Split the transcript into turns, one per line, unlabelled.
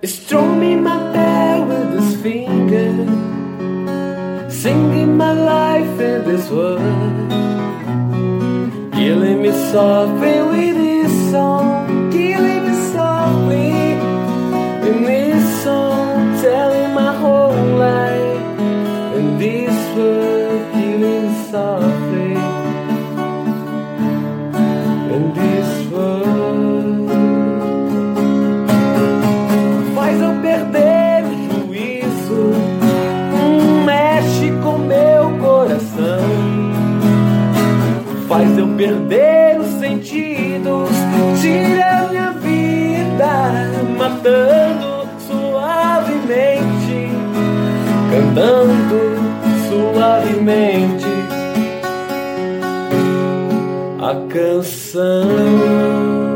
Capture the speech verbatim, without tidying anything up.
Strumming my hair with his finger, singing my life in this world, killing me softly with his song, killing me softly in his song, telling my whole life in this world, killing me softly in this world. Faz eu perder o juízo, hum, mexe com meu coração, faz eu perder os sentidos, tira minha vida, matando suavemente, cantando suavemente a canção.